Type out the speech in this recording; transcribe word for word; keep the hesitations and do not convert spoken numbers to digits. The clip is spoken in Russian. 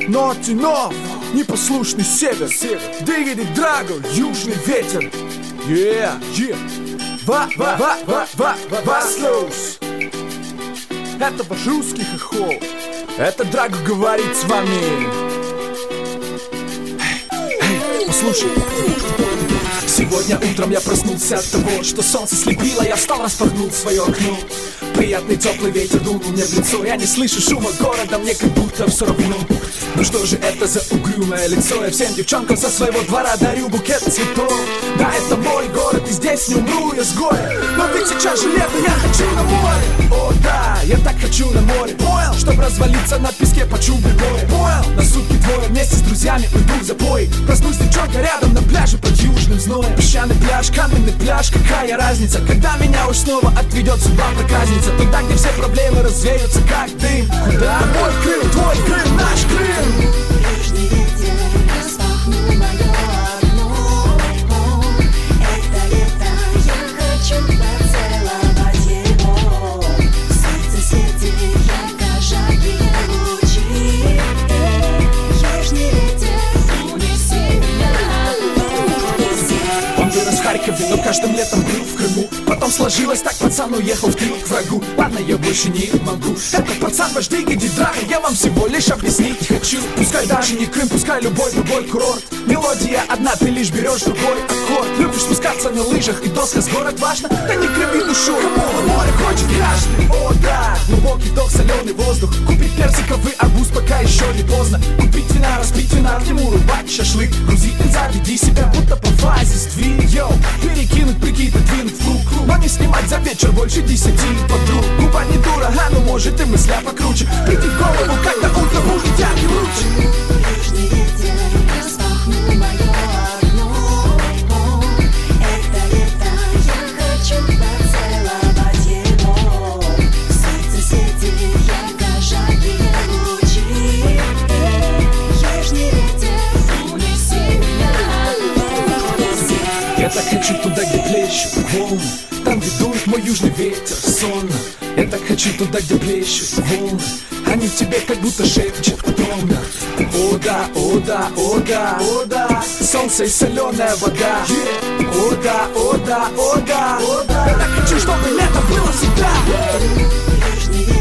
Not enough, непослушный север, Дигиди Драго, южный ветер. Yeah, yeah. Ва, ва, ва, ва, ва, ва, Васлоус. Это ваш русский хохол. Это Драго говорит с вами. Эй, послушай. Сегодня утром я проснулся от того, что солнце слепило. Я встал, распахнул свое окно. Приятный теплый ветер дунул мне в лицо. Я не слышу шума города, мне как будто все равно. Ну что же это за угрюмое лицо? Я всем девчонкам со своего двора дарю букет цветов. Да, это мой город, и здесь не умру я с горя. Но ведь сейчас же лето, я хочу на море. О да, я так хочу на море. Понял? Чтоб развалиться на песке по чубе боя. Понял? На сутки двое вместе с друзьями уйду в запой. Проснусь девчонка рядом на пляже под южным зноем. Песчаный пляж, каменный пляж, какая разница? Когда меня уж снова отведет судьба проказница, туда, где все проблемы развеются как дым. Куда? Мой Крым, твой Крым, наш Крым. Южный ветер распахнул мое окно. Это лето, я хочу поцеловать его. В сердце светит ярко жаркие лучи. Южный ветер, унеси меня, унеси. Он вырос в Харькове, но каждым летом был в Крыму. Потом сложилось так, пацан уехал в тыл к врагу. Ладно, я больше не могу. Это пацан ваш Дигиди Драго, я вам всего лишь объяснить хочу. Пускай даже не Крым, пускай любой другой курорт. Мелодия одна, ты лишь берешь другой аккорд. Любишь спускаться на лыжах и доска с город важно? Да не крыви душу, кому море хочет каждый. О да, глубокий вдох, соленый воздух. Купить персиковый арбуз, пока еще не поздно. Купить вина, распить вина, к нему рубать шашлык. Грузить бенза, веди себя будто по фазе сдвиг. Йоу, перекинуть прикид и двинуть в круг. Но не снимать за вечер больше десяти подруг. Губа не дура, а ну может и мысля покруче. Прийти в голову, когда утро будет яркий луч. Южный ветер распахнул мое окно. Это лето, я хочу поцеловать его. В сердце светит ярко жаркие лучи. Южный ветер, унеси меня, унеси. Я так хочу туда, где плещут волны, там, где дует мой южный ветер сонно. Я так хочу туда, где плещут волны, они в тебе как будто шепчут томно. О да, о да, о да, о да, солнце и соленая вода. О да, о да, о да, о да. Я так хочу, чтобы лето было всегда. Южный